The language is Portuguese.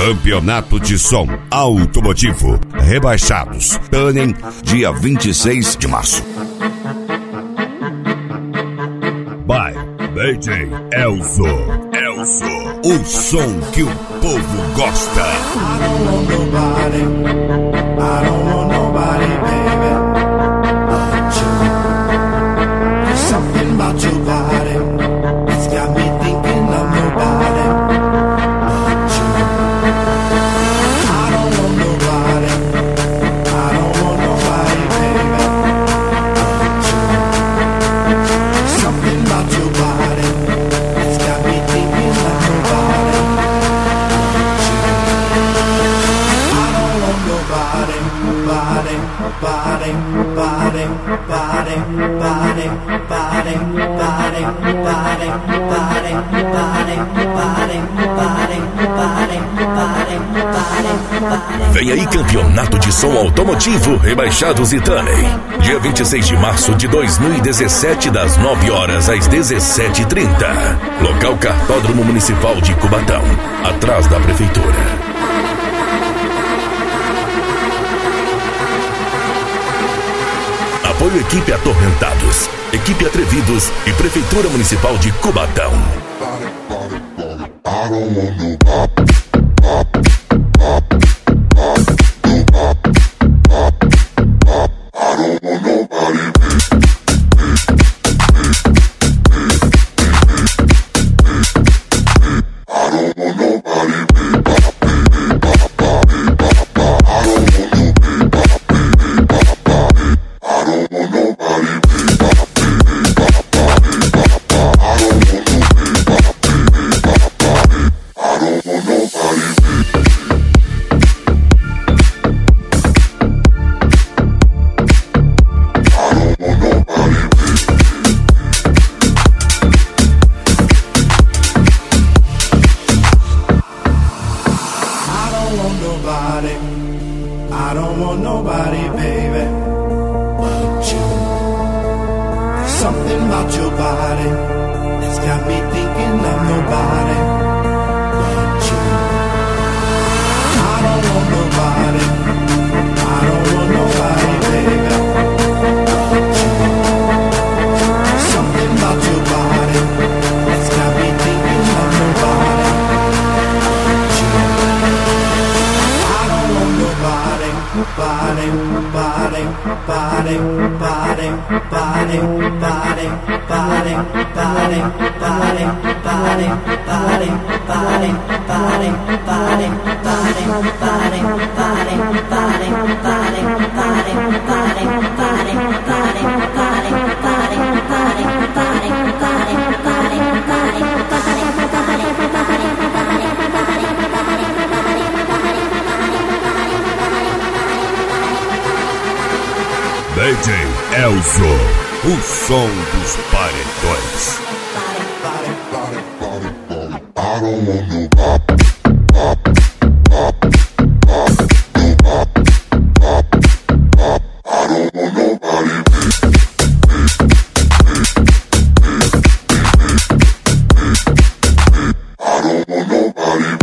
Campeonato de Som Automotivo Rebaixados, Tannen, dia 26 de março. By DJ Elzo, o som que o povo gosta. I don't want nobody, I don't want nobody, baby, but you. There's something about your body, it's got me thinking of nobody but you. I don't want nobody, I don't want nobody, baby, but you. There's something about your body, it's got me thinking of nobody but you. I don't want nobody, body, body, body, body, body, body, body, body, body, body, body, body, body, body. Vem aí, Campeonato de Som Automotivo Rebaixados e Tannen, dia 26 de março de 2017, das 9 horas às 17h30. Local Cartódromo Municipal de Cubatão, atrás da Prefeitura. Apoio equipe Atormentados, equipe Atrevidos e Prefeitura Municipal de Cubatão. I don't want nobody, baby, but you. There's something about your body that's got me thinking of nobody but you. I don't want nobody, I don't want nobody, baby, but you. There's something about your body that's got me thinking of nobody but you. I don't want nobody, body, body, body, body, body, body, body, body, body, body, body, body, body, body, DJ Elzo, o som dos paredões. I don't want nobody. I don't want nobody.